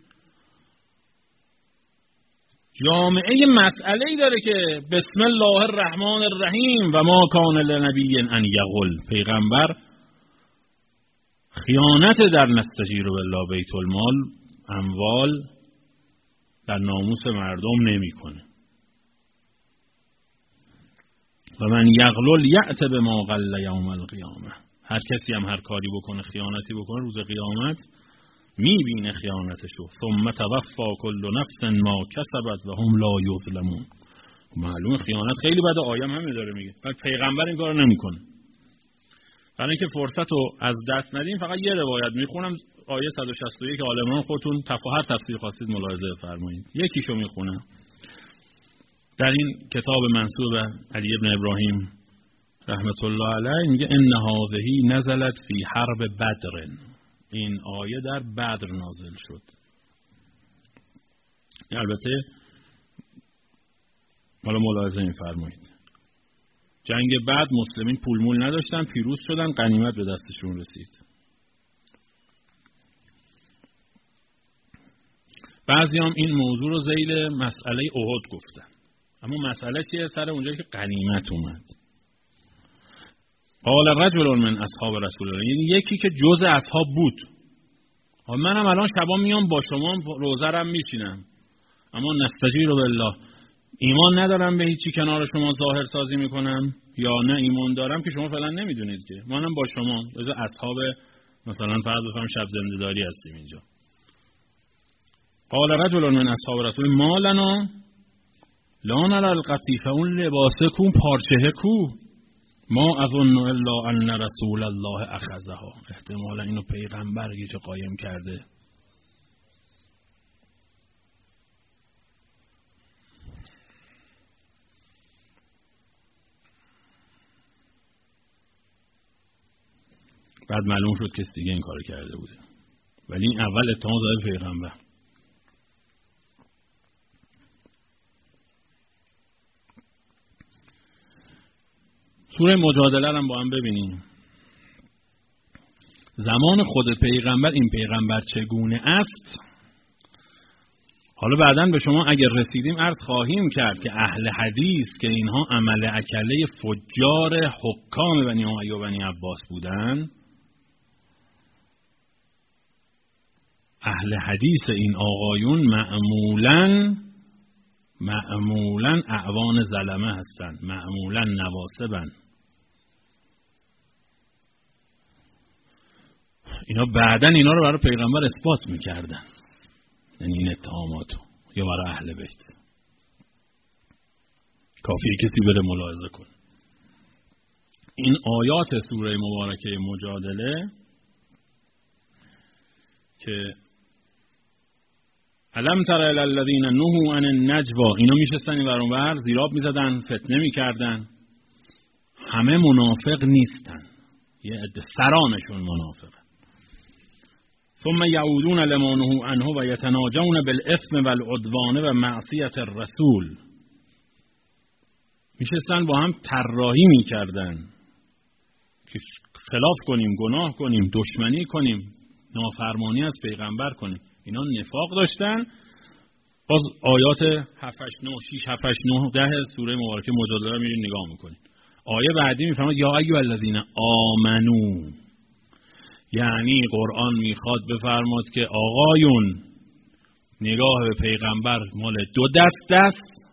جامعه مسئله‌ای داره که بسم الله الرحمن الرحیم و ما کان لنبی ان یغل. پیغمبر خیانت در نستجیر بالله بیت المال، اموال، در ناموس مردم نمیکنه. و من یغلل یأت بما غل یوم القیامه. هر کسی هم هر کاری بکنه، خیانتی بکنه، روز قیامت میبینه خیانتشو. ثم توفا کل نفس ما کسبت و هم لا یظلمون. معلومه خیانت خیلی بده، آیه هم همین داره میگه. ولی پیغمبر این کارو نمیکنه. برای اینکه فرصت رو از دست ندیم فقط یه روایت میخونم، آیه صد و شصت و یک آل عمران، خودتون تفاهر تفسیر خواستید ملاحظه فرمایید. یکیشو میخونم در این کتاب منسوب به علی ابن ابراهیم رحمت الله علیه، میگه ان هذه نزلت فی حرب بدر. این آیه در بدر نازل شد. البته حالا ملاحظه این فرمایید، جنگ بعد مسلمین پول مول نداشتن، پیروز شدن، غنیمت به دستشون رسید. بعضی هم این موضوع رو ذیل مسئله احد گفتن. اما مسئله چیه؟ سر اونجایی که غنیمت اومد. قال رجل من اصحاب رسول الله، یعنی یکی که جز اصحاب بود. منم الان شبا میام با شما روزرم میشینم، اما نستجیر بالله، ایمان ندارم به هیچی کنار شما ظاهر سازی میکنم، یا نه ایمان دارم که شما فعلا نمیدونید که منم با شما جز اصحاب مثلا فرض بفرمایید شب زنده‌داری هستیم اینجا. قال رجل من اصحاب رسول ما لنا لا نرى القطیفه، اون لباسه کو، پارچه کو، ما اظن الا ان رسول الله اخذها، احتمالا اینو پیغمبر یه جا قایم کرده. بعد معلوم شد کسی دیگه این کار کرده بوده، ولی این اول اتهام زده پیغمبر. سوره مجادله رو با هم ببینیم. زمان خود پیغمبر این پیغمبر چگونه است؟ حالا بعداً به شما اگر رسیدیم عرض خواهیم کرد که اهل حدیث که اینها عمل اکله فجار حکام بنی امیه و بنی عباس بودن، اهل حدیث این آقایون معمولاً معمولاً اعوان ظلمه هستند، معمولاً نواصبن. اینا بعداً اینا رو برای پیغمبر اثبات میکردن، یعنی این اتهاماتو، یا برای اهل بیت. کافیه کسی بره ملاحظه کنه. این آیات سوره مبارکه مجادله که الم تر الی الذین نهوا عن النجوا، اینا میشستن این ور اون ور زیراب میزدن، فتنه میکردن. همه منافق نیستن، یه عده سرانشون منافقه. ثم یعودون لما نهوا عنه و یتناجون بالاثم والعدوان و معصیت الرسول، میشستن با هم طراحی میکردن که خلاف کنیم، گناه کنیم، دشمنی کنیم، نافرمانی از پیغمبر کنیم. اینا نفاق داشتن. باز آیات هفت نه شش هفت نه ده سوره مبارکه مجادله رو میرین نگاه میکنین. آیه بعدی میفرماد یا ایها الذین آمنو، یعنی قرآن میخواد بفرماد که آقایون نگاه به پیغمبر مال دو دست است،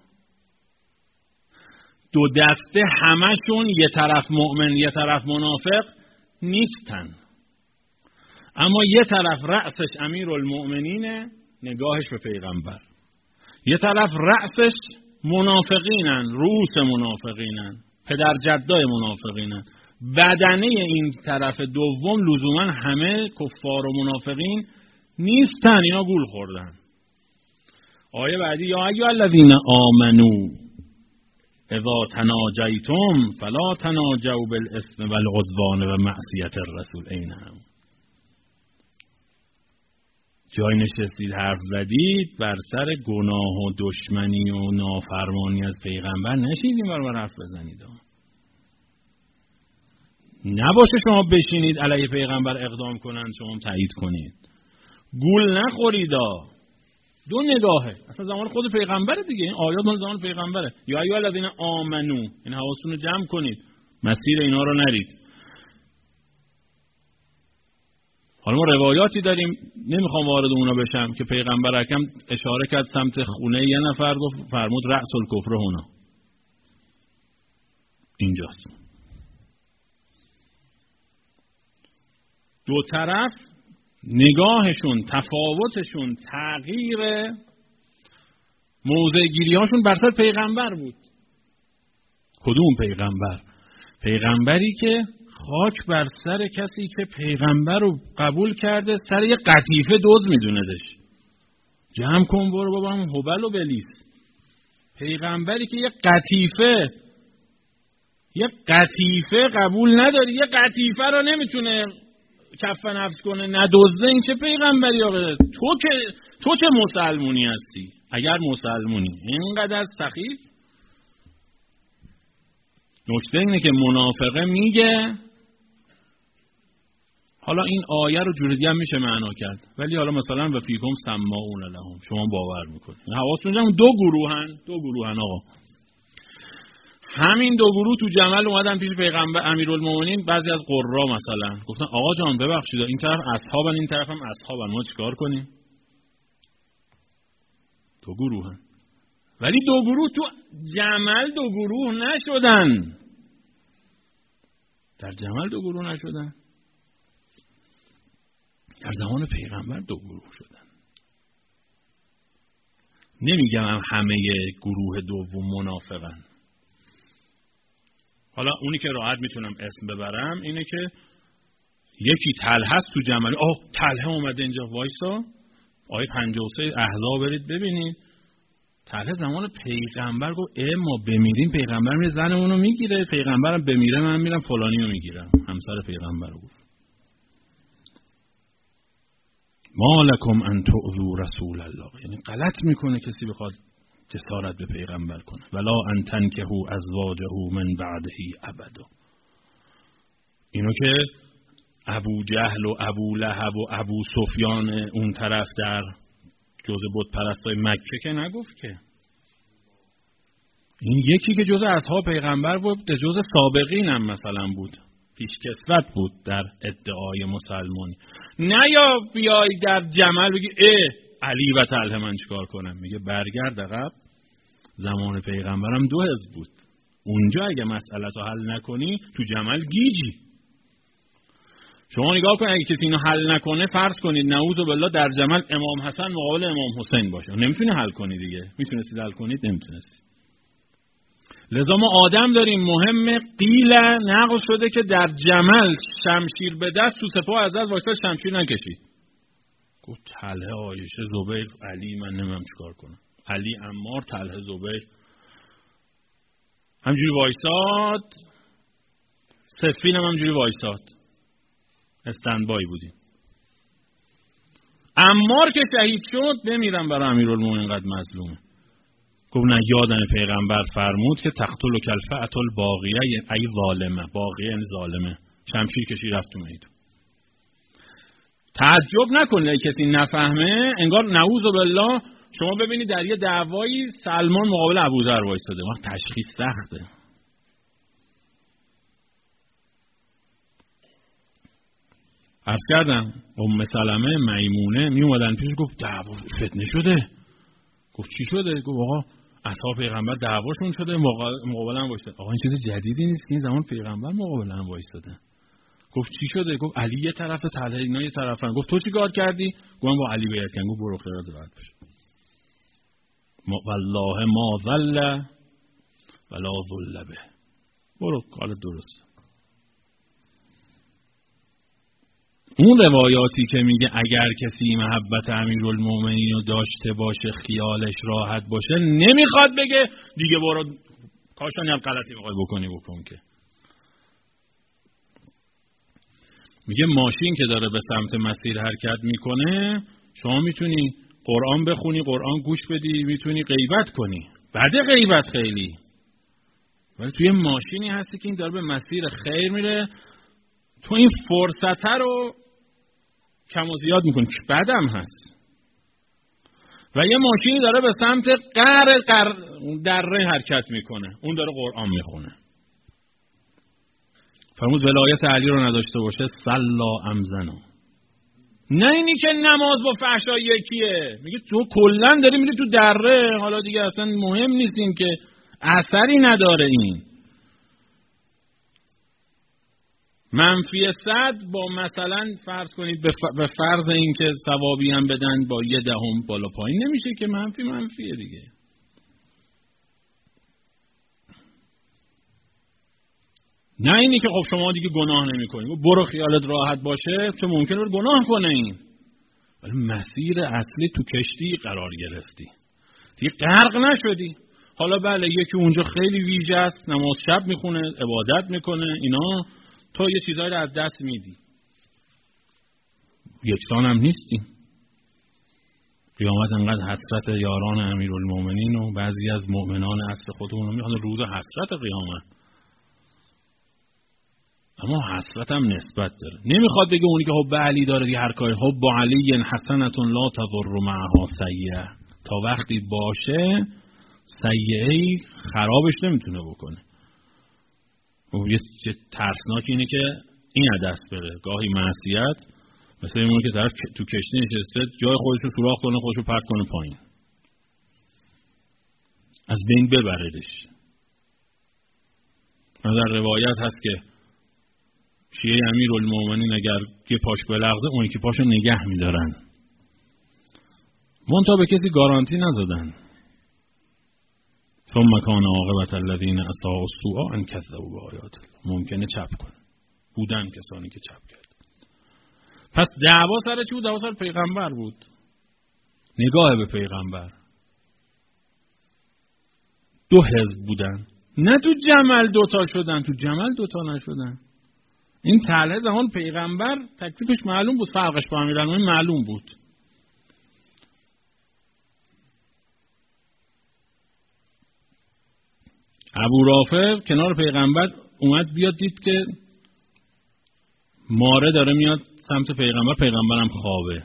دو دسته همشون یه طرف مؤمن یه طرف منافق نیستن، اما یه طرف رأسش امیرالمؤمنینه نگاهش به پیغمبر، یه طرف رأسش منافقینن، رؤوس منافقینن، پدر جدای منافقینن. بدنه این طرف دوم لزوما همه کفار و منافقین نیستن، اینا گول خوردن. آیه بعدی یا ایها الذین آمنو اذا تناجیتم فلا تناجوا بالاثم والعدوان و معصیت الرسول. اینم جای نشستید حرف زدید بر سر گناه و دشمنی و نافرمانی از پیغمبر نشیدیم بر حرف بزنید. نباشه شما بشینید علیه پیغمبر اقدام کنن شما تایید کنید. گول نخورید. دو نگاهه. اصلا زمان خود پیغمبره دیگه. این آیات من زمان پیغمبره. یا ایها الذین آمنو، این حواستون رو جمع کنید، مسیر اینا رو نرید. حالا ما روایاتی داریم، نمیخوام وارد اونا بشم، که پیغمبر اکرم اشاره کرد سمت خونه یه نفر، گفت فرمود رأس الکفر هنا، اینجاست. دو طرف نگاهشون، تفاوتشون، تغییر موضع گیری هاشون بر سر پیغمبر بود. کدوم پیغمبر؟ پیغمبری که خاک بر سر کسی که پیغمبر رو قبول کرده سر یه قطیفه دوز میدوندش. جمع کن برو بابا هم هبل و بلیس. پیغمبری که یه قطیفه یه قطیفه قبول نداری، یه قطیفه رو نمیتونه کف نفس کنه ندوزه، این چه پیغمبری آقا؟ تو که تو چه مسلمونی هستی؟ اگر مسلمونی اینقدر سخیف. نکته اینه که منافقه میگه حالا این آیه رو جور دیگه هم میشه معنا کرد، ولی حالا مثلا و فیکم سماعون لهم، شما باور میکنید. حواستون جمع دو گروهن، دو گروهن آقا. همین دو گروه تو جمل اومدن پیش پیغمبر امیرالمومنین، بعضی از قرا مثلا گفتن آقا جان ببخشید این طرف اصحابن این طرف هم اصحابن، ما چیکار کنیم؟ دو گروهن. ولی دو گروه تو جمل دو گروه نشدن. در جمل دو گروه نشدن. در زمان پیغمبر دو گروه شدن. نمیگم هم همه گروه دوم منافقن. حالا اونی که راحت میتونم اسم ببرم اینه که یکی طلحه است تو جمل. آه طلحه اومده اینجا وایسا. آیه پنجاه و سه احزاب برید ببینید. طلحه زمان پیغمبر گفت اه ما بمیریم پیغمبر میره زنمونو میگیره، پیغمبرم بمیره من میرم فلانیو میگیرم. همسر پیغمبر رو گفت ما لکم ان تؤذوا رسول الله، یعنی غلط میکنه کسی بخواد جسارت به پیغمبر کنه. ولا ان تنکحوا ازواجه من بعده ابدا. اینو که ابو جهل و ابو لهب و ابو سفیان اون طرف در جزء بت پرستای مکه که نگفت که. این یکی که جزء اصحاب پیغمبر بود، جزء سابقین هم مثلا بود، پیشکسوت بود در ادعای مسلمانی. نه یا بیای در جمل بگی اه علی و طلحه من چیکار کنم؟ میگه برگرد عقب، زمان پیغمبرم دو حزب بود. اونجا اگه مسئله رو حل نکنی تو جمل گیجی. شما نگاه کنید اگه کسی اینو حل نکنه، فرض کنید نعوذ بالله در جمل امام حسن مقابل امام حسین باشه، نمیتونی حل کنی دیگه. میتونستید حل کنید؟ نمیتونستید. لذا ما آدم داریم مهمه. قیل نقل شده که در جمل شمشیر به دست تو سپاه عزت وایساد شمشیر نکشید. گفت طلحه عایشه زبیر علی من نمیم چیکار کنم. علی عمار طلحه زبیر همجوری وایساد. صفین هم همجوری وایساد. استندبای بودیم. عمار که شهید شد بمیرم برای امیرالمومنین قد مظلومه. گفت نه یادن پیغمبر فرمود که تقتل و کلفه الباقیه ای ظالمه. باقیه یعنی ظالمه. شمشیر کشی رفت تو میدون. تعجب نکنید کسی نفهمه. انگار نعوذ بالله شما ببینید در یه دعوایی سلمان مقابل ابوذر وایساده. وقت تشخیص سخته. عرض کردم ام سلمه میمونه می اومدن پیش، گفت دعوا فتنه شده. گفت چی شده؟ گفت آقا اصحاب پیغمبر دعواشون شده مقابل هم وایساده. آقا این چیز جدیدی نیست که این زمان پیغمبر مقابل هم وایساده. گفت چی شده؟ گفت علی یه طرف طلحه اینا یه طرفن. گفت تو چی کار کردی؟ گفتم با علی بیعت کردم. گفت برو خیرات راحت بشه. والله ما ذل ولا ذل به. برو کار درست. اون روایاتی که میگه اگر کسی محبت امیرالمومنین رو داشته باشه خیالش راحت باشه، نمیخواد بگه دیگه برو کاشانی هم غلطی میخوای بکنی بکن. که میگه ماشین که داره به سمت مسیر حرکت میکنه، شما میتونی قرآن بخونی، قرآن گوش بدی، میتونی غیبت کنی. بعد غیبت خیلی، ولی توی ماشینی هستی که این داره به مسیر خیر میره، تو این فرصت رو کم و زیاد میکنی که بعدم هست. و یه ماشینی داره به سمت قعر قر دره حرکت میکنه، اون داره قرآن میخونه. فرمود ولایت علی رو نداشته باشه سلا امزنا. نه اینی که نماز با فحشا یکیه، میگه تو کلا داری میری تو دره، حالا دیگه اصلا مهم نیست، این که اثری نداره. این منفی صد با مثلا فرض کنید به فرض این که ثوابی هم بدن با یه دهم بالا پایین نمیشه که منفی منفیه دیگه. نه اینی که خب شما دیگه گناه نمی کنی، برو خیالت راحت باشه، چه ممکنه برو گناه کنه. این ولی مسیر اصلی تو کشتی قرار گرفتی، دیگه غرق نشدی. حالا بله یکی اونجا خیلی ویژه است، نماز شب میخونه، عبادت میکنه، اینا تو یه چیزایی رو از دست میدی. یکسان هم نیستیم. قیامت انقدر حسرت یاران امیرالمومنین و بعضی از مؤمنان اصل خودمون رو میخواد، روز حسرت قیامت. اما حسرت هم نسبت داره. نمیخواد بگه اونی که حب علی داره دیگه هر کاری حب علی حسنتون لا تضر معها سیئه، تا وقتی باشه سیئه‌ای خرابش نمیتونه بکنه. یه ترسناک اینه که این دست بره، گاهی معصیت مثل اینه که طرف تو کشتی نشسته جای خودش رو سوراخ کنه، خودش رو پرت کنه پایین، از بین ببردش. در روایت هست که شیعه امیرالمومنین اگر یه پاش بلغزه اون یکی پاشو نگه میدارن، منتها به کسی گارانتی نزدن. ثم کان عاقبت الذین اساءوا السوء ان کذبوا بآیات الله. ممکنه چپ کنه، بودن کسانی که چپ کرد. پس دعوا سر چی بود؟ دعوا سر پیغمبر بود، نگاه به پیغمبر. دو حزب بودن، نه تو جمل دوتا شدن، تو جمل دوتا نشدن. این طلحه زمان پیغمبر تکلیفش معلوم بود، فرقش با امیرالمومنین معلوم بود. ابو رافع کنار پیغمبر اومد بیاد، دید که ماره داره میاد سمت پیغمبر، پیغمبرم خوابه.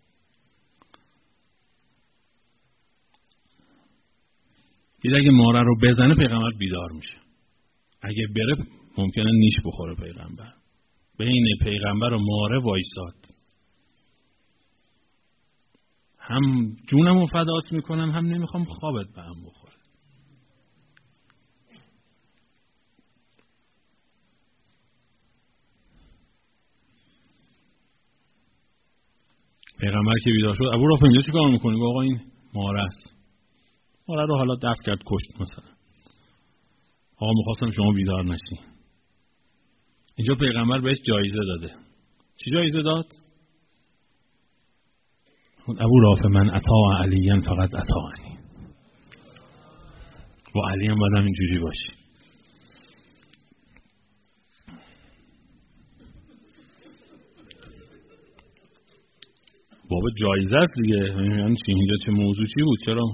دید اگه ماره رو بزنه پیغمبر بیدار میشه، اگه بره ممکنه نیش بخوره پیغمبر. بین پیغمبر و ماره وایساد، هم جونمو فدات میکنم هم نمیخوام خوابت به هم بخوره. پیغمبر که بیدار شد، ابو رافع اینجا چی کار میکنی؟ آقا این ماره است، ماره رو حالا دفع کرد کشت مثلا. آقا میخواستم شما بیدار نشی. اینجا پیغمبر بهش جایزه داده. چی جایزه داد؟ ابو رافع من اطاع علیاً فقط اطاعنی. و علی هم باید هم اینجوری باشی. بابا جایزه است دیگه. یعنی چی اینجا چه موضوع چی بود؟ چرا؟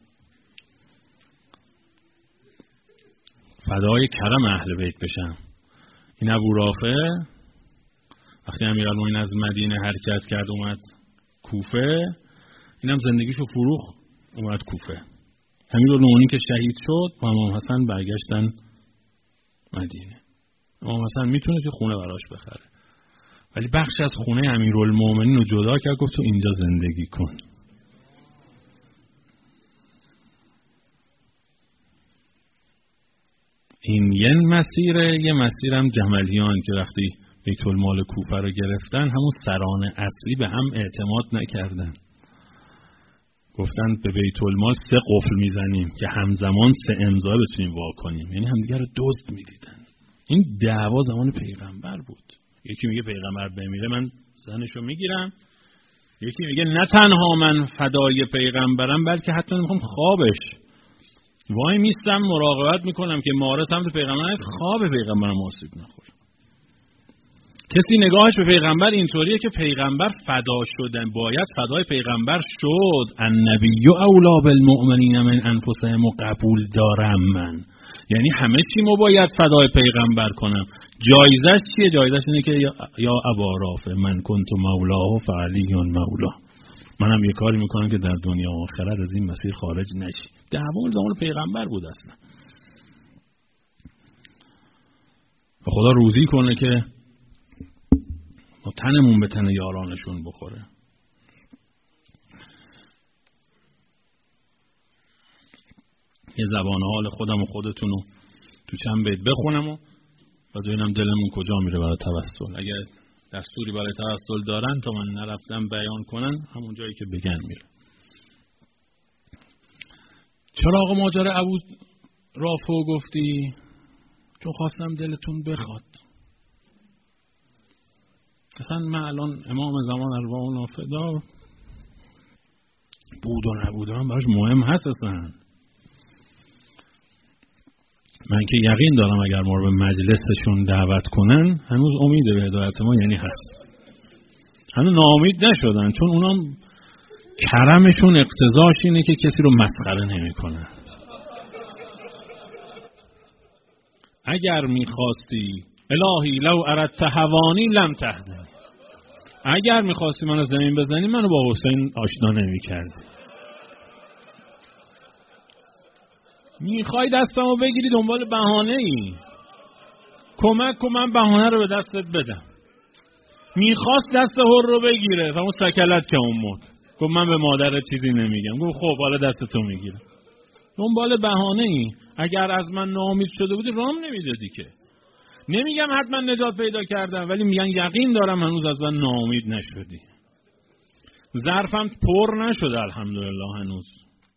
فدای کرم اهل بیت بشم. این ابو رافع وقتی امیرالمومنین از مدینه حرکت کرد اومد کوفه، اینم زندگیشو فروخت اومد کوفه. امیرالمومنین که شهید شد با امام حسن برگشتن مدینه. امام حسن میتونه که خونه براش بخره، ولی بخش از خونه امیرالمومنین رو جدا کرد، گفت تو اینجا زندگی کن. این یه مسیره. یه مسیرم جملیان که وقتی بیت المال کوفه رو گرفتن همون سران اصلی به هم اعتماد نکردن، گفتن به بیت المال سه قفل میزنیم که همزمان سه امضا بتونیم وا کنیم، یعنی همدیگه رو دزد میدیدن. این دعوا زمان پیغمبر بود. یکی میگه پیغمبر بمیره من زنشو میگیرم، یکی میگه نه تنها من فدای پیغمبرم بلکه حتی میخوام خوابش وای میستم مراقبت میکنم که ماره سمت پیغمبر خواب پیغمبرم آسیب نخوره. کسی نگاهش به پیغمبر اینطوریه که پیغمبر فدا شدن، باید فدای پیغمبر شد. النبی اولی بالمؤمنین من انفسهم، قبول دارم من، یعنی همه چی ما باید فدای پیغمبر کنم. جایزش چیه؟ جایزش اینه که یا, یا ابا رافع من کنت مولاه فعلی مولا، منم یه کاری میکنم که در دنیا و آخرت از این مسیر خارج نشی. دعوا زمان پیغمبر بود اصلا. و خدا روزی کنه که ما تنمون به تن یارانشون بخوره. یه زبان حال خودم و خودتونو تو چند بیت بخونم و و ببینم دلمون کجا میره برای توسل. اگر دستوری برای توسل دارن تا من نرفتم بیان کنن، همون جایی که بگن میره. چرا آقا ماجرا ابو رافع گفتی؟ چون خواستم دلتون بخواد. اصلا من الان امام زمان ارواح و نافدا بود و نبود من براش مهم هست. اصلا من که یقین دارم اگر ما رو به مجلسشون دعوت کنن هنوز امید به هدایت ما یعنی هست، هنوز ناامید نشدن، چون اونام کرمشون اقتضاش اینه که کسی رو مسخره نمی کنن. اگر میخواستی الهی لو اردت هوانی لم تهدنی، اگر میخواستی من از زمین بزنی منو با حسین آشنا نمیکردی. میخوای دستمو بگیری دنبال بهانه ای، کمک کن من بهانه رو به دستت بدم. میخواست دست هر رو بگیره و اون سکلت که اون مود گفت من به مادر چیزی نمیگم. گفت خب حالا دستتو میگیره. دنبال بهانه ای. اگر از من ناامید شده بودی رام نمیدادی که. نمیگم حتما نجات پیدا کردم، ولی میگن یقین دارم هنوز از من ناامید نشدی. ظرفم پر نشده الحمدلله هنوز.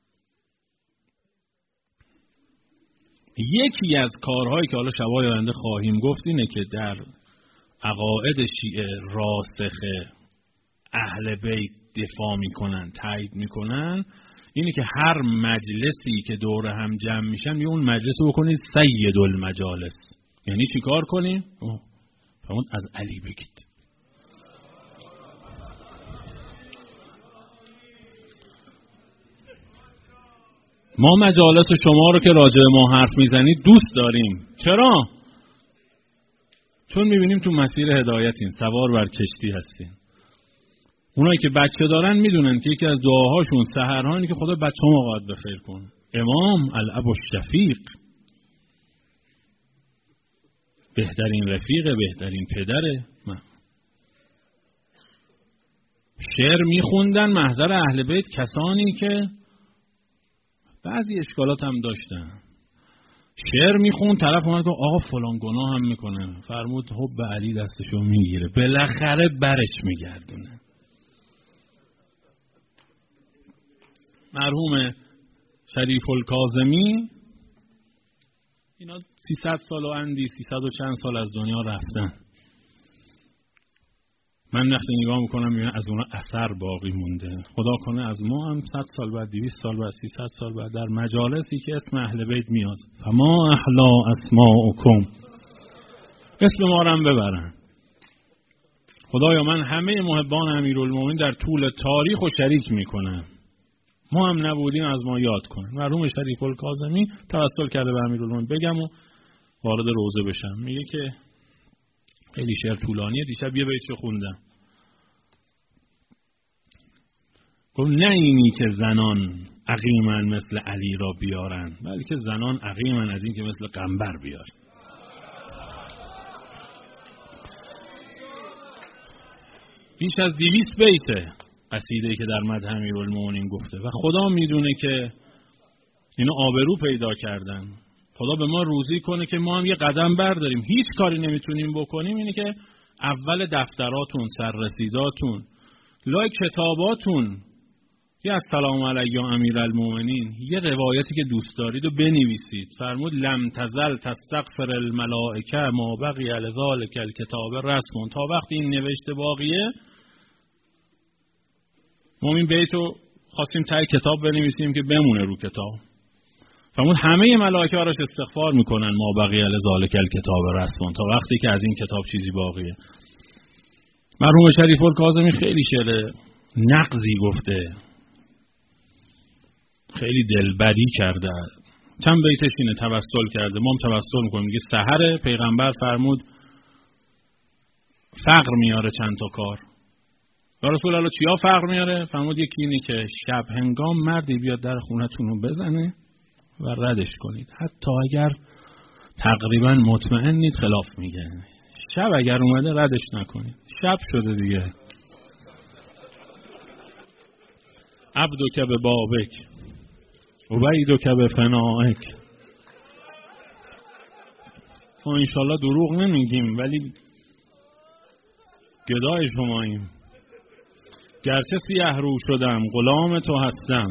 یکی از کارهایی که حالا شبای آینده خواهیم گفت اینه که در عقاید شیعه راسخ اهل بیت دفاع میکنن، تایید میکنن، اینه که هر مجلسی که دور هم جمع میشن یه اون مجلس رو بکنید سید المجالس. یعنی چی کار کنیم؟ فرمود از علی بگید. ما مجالس شما رو که راجع به ما حرف میزنید دوست داریم. چرا؟ چون میبینیم تو مسیر هدایتین، سوار بر کشتی هستین. اونایی که بچه دارن میدونن که یکی از دعاهاشون سحرها اینه که خدا بچه‌مو قاعد بخیر کن. امام الاب الشفیق، بهترین رفیق، بهترین پدره. شعر میخوندن محضر اهل بیت کسانی که بعضی اشکالات هم داشتن. شعر میخوند، طرف اومد گفت آقا فلان گناه هم میکنه، فرمود حب علی دستشو میگیره، بالاخره برش میگردونه. مرحوم شریف الکاظمی اینا سیصد سال و اندی سیصد و چند سال از دنیا رفتن. من وقتی نگاه میکنم میبینم از اونا اثر باقی مونده. خدا کنه از ما هم صد سال بعد، دویست سال بعد، سیصد سال بعد در مجالسی که اسم اهل بیت میاد فما احلا اسماءکم، اسم ما رو هم ببرن. خدایا من همه محبان امیرالمومنین در طول تاریخ و شریک میکنم، ما هم نبودیم از ما یاد کنن. مرحوم شریف الکاظمی توسل کرده به امیرالمومنین. بگم و وارد روزه بشم. میگه که خیلی شعر طولانیه، دیشب یه بیتشو خوندم. گفت نه اینی که زنان عقیمن مثل علی را بیارن، بلکه زنان عقیمن از این که مثل قنبر بیارن. بیش از دویست بیته قصیده‌ای که در مدح امیرالمومنین گفته و خدا میدونه که اینو آبرو پیدا کردن. خدا به ما روزی کنه که ما هم یه قدم برداریم. هیچ کاری نمیتونیم بکنیم، اینه که اول دفتراتون، سررسیداتون، لای کتاباتون یه السلام علیک امیرالمومنین، یه روایتی که دوست دارید و بنویسید. فرمود لم تزل تستغفر الملائکه ما بقی لذالک الکتاب رسم، تا وقتی این نوشته باقیه. ما این بیتو خواستیم تای کتاب بنویسیم که بمونه رو کتاب. فرمود همه ملائکه براش استغفار میکنن ما بقی لذالک الکتاب رسم، تا وقتی که از این کتاب چیزی باقیه. مرحوم شریف الکاظمی خیلی شعر نقضی گفته، خیلی دلبری کرده. چند بیتش اینه توسل کرده، ما هم توسل میکنیم. میگه سحر پیغمبر فرمود فقر میاره چند تا کار. یا رسول الله چیا فقر میاره؟ فرمود یکی اینه که شب هنگام مردی بیاد در خونتون رو بزنه و ردش کنید، حتی اگر تقریبا مطمئنید خلاف میگه. شب اگر اومده ردش نکنید. شب شده دیگه. عبدک به بابک عبیدک به فنائک. ما انشالله دروغ نمیگیم ولی گدای شماییم. گرچه سیه رو شدم غلام تو هستم،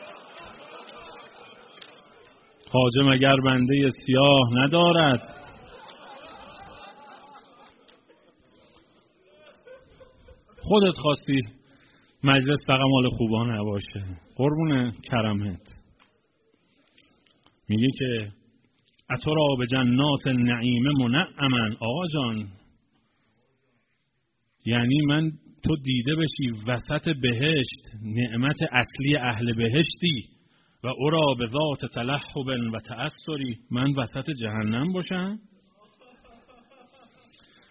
خواجه مگر بنده سیاه ندارد. خودت خواستی مجلس فقط مال خوبان نباشه، قربون کرمت. میگه که اترا به جنات النعیم منعما. آقا جان، یعنی من تو دیده بشی وسط بهشت، نعمت اصلی اهل بهشتی، و او را به ذات تلحب و تأثری، من وسط جهنم باشم؟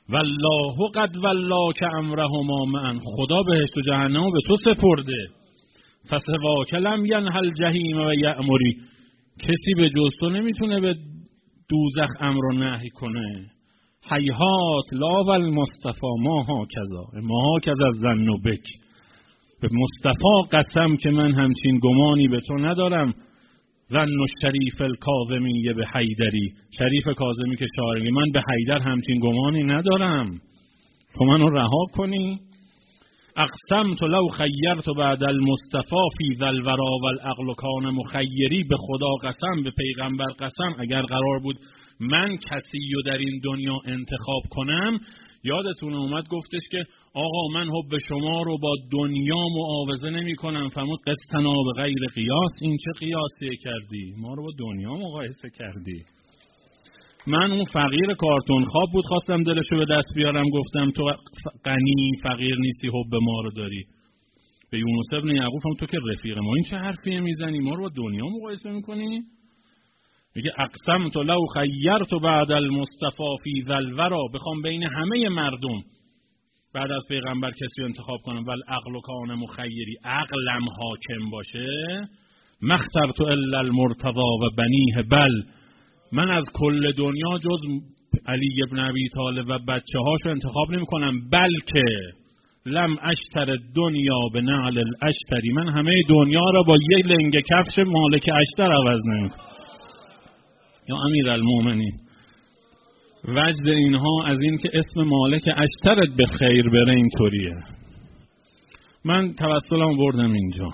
والله قد ولاک امرهما معا، خدا بهشت و جهنم به تو سپرده. فسواک لم ینهی الجحیم و یأمری، کسی به جز تو نمیتونه به دوزخ امر و نهی کنه. هیهات لا والمصطفی ما هاکذا، ما هاکذا الظن بک، به مصطفی قسم که من همچین گمانی به تو ندارم. ظن الشریف الکاظمی به حیدری، شریف کاظمی که شاعره، من به حیدر همچین گمانی ندارم، تو منو رها کنی. اقسمت لو خیرت بعد المصطفی فی ذا الورا والعقل کان مخیری، به خدا قسم، به پیغمبر قسم، اگر قرار بود من کسی رو در این دنیا انتخاب کنم، یادتون اومد گفتش که آقا من حب شما رو با دنیا معاوضه نمی کنم، فرمود قسطنا به غیر قیاس، این چه قیاسی کردی؟ ما رو با دنیا مقایسه کردی. من اون فقیر کارتون خواب بود خواستم دلشو به دست بیارم، گفتم تو غنی فقیر نیستی حب ما رو داری. به یونس ابن یعقوب هم تو که رفیق ما، این چه حرفیه میزنی؟ ما رو با دنیا مقایسه میکنی؟ میگه اقسمت لو خیرت بعد المصطفی فی ذا الورا، بخوام بین همه مردم بعد از پیغمبر کسی انتخاب کنم، ول عقل کان مخیری، عقلم حاکم باشه، مخترت الا المرتضی و بنیه، بل من از کل دنیا جز علی ابن ابی طالب و بچه هاشو انتخاب نمی کنم، بلکه لم اشتر دنیا به نعل الاشتری، من همه دنیا را با یک لنگ کفش مالک اشتر عوض نمی کنم. یا امیر المومنین، وجد اینها از این که اسم مالک اشترت به خیر بره اینطوریه. من توسلم بردم اینجا،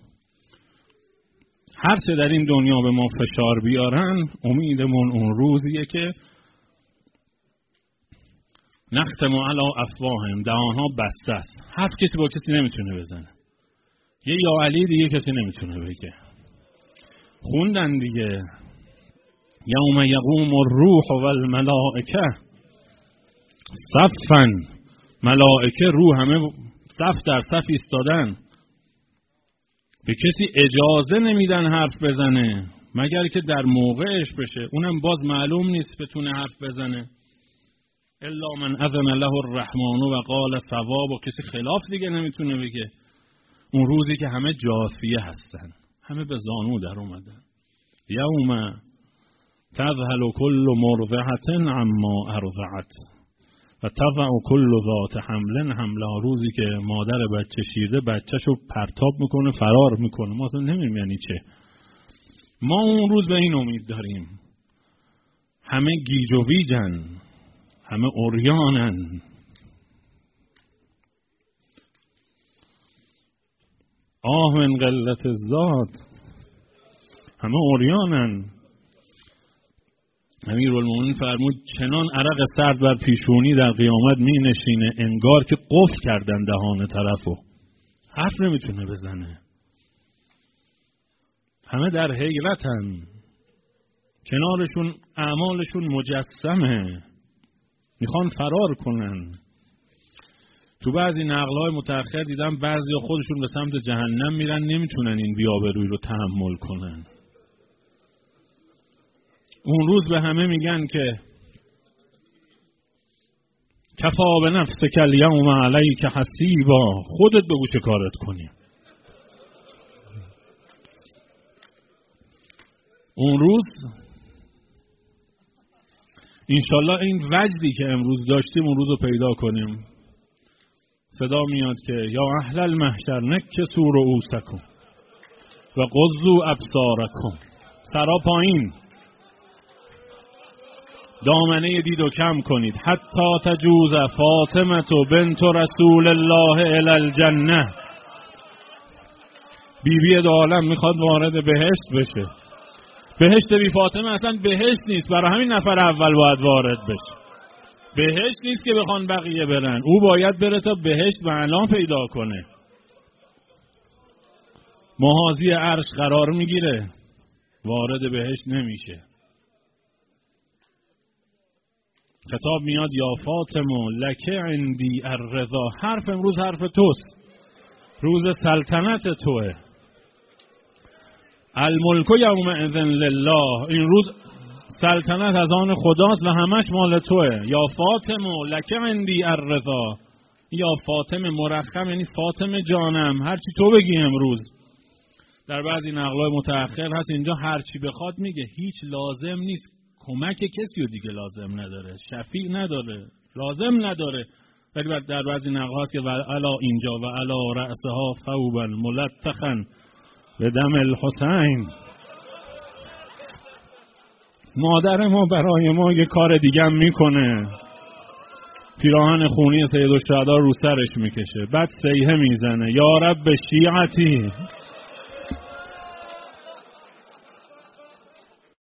هر چه در این دنیا به ما فشار بیارن، امیدمون اون روزیه که نختم علی افواههم، دهانها بسته است، حرف کسی با کسی نمیتونه بزنه، یه یا علی دیگه کسی نمیتونه بگه. خوندن دیگه، یوم یقوم الروح والملائکه صفا، ملائکه روح همه صف در صف ایستادن، به کسی اجازه نمیدن حرف بزنه مگر که در موقعش بشه، اونم باز معلوم نیست بتونه حرف بزنه. الا من اذن له الرحمن و قال صواب، و کسی خلاف دیگه نمیتونه بگه. اون روزی که همه جاثیه هستن، همه به زانو در اومدن. یوم تذهل کل مرضعة عما ارضعت و تضع کل ذات حمل حملها، روزی که مادر بچه شیرده بچه‌شو پرتاب میکنه فرار میکنه، ما اصلا نمی‌دونیم یعنی چه. ما اون روز به این امید داریم، همه گیج و ویجن، همه عریانن، آه من قلت الزاد، همه عریانن. امیرالمومنین فرمود چنان عرق سرد بر پیشونی در قیامت می نشینه انگار که قفل کردن دهان طرفو، حرف نمیتونه بزنه، همه در حیرتن، کنارشون اعمالشون مجسمه، میخوان فرار کنن. تو بعضی نقل‌های متأخر دیدم بعضی خودشون به سمت جهنم میرن، نمیتونن این بی‌آبرویی رو تحمل کنن. اون روز به همه میگن که کفا به نفسک الیوم علیک حسیبا، خودت بگو چه کارت کنی. اون روز انشالله این وجدی که امروز داشتیم اون روز رو پیدا کنیم. صدا میاد که یا اهل المحشر نکسوا رؤوسکم و غضوا ابصارکم، سرا پایین، دامنه دید و کم کنید. حتی تجوز فاطمه بنت رسول الله الی الجنه، بیبی دو عالم میخواد وارد بهشت بشه. بهشت بی فاطمه اصلا بهشت نیست، برای همین نفر اول باید وارد بشه. بهشت نیست که بخوان بقیه برن، او باید بره تا بهشت معنا پیدا کنه. محاذی عرش قرار میگیره، وارد بهشت نمیشه. خطاب میاد یا فاطمه لکه عندی الرضا، حرف امروز حرف توست، روز سلطنت توه. الملک یومئذ لله، این روز سلطنت از آن خداست و همش مال توه. یا فاطمه لک عندی الرضا، یا فاطمه مرخم یعنی فاطمه جانم هرچی تو بگی امروز. در بعضی نقل‌های متأخر هست اینجا هرچی بخواد میگه، هیچ لازم نیست، کمک کسی رو دیگه لازم نداره، شفیع نداره، لازم نداره. ولی در بعضی نقل هست که علا اینجا و علا رأسها ثوبا ملتخا به دم الحسین، مادر ما برای ما یه کار دیگه هم میکنه، پیراهن خونی سید الشهدا رو سرش میکشه، بعد سیحه میزنه یا رب شیعتی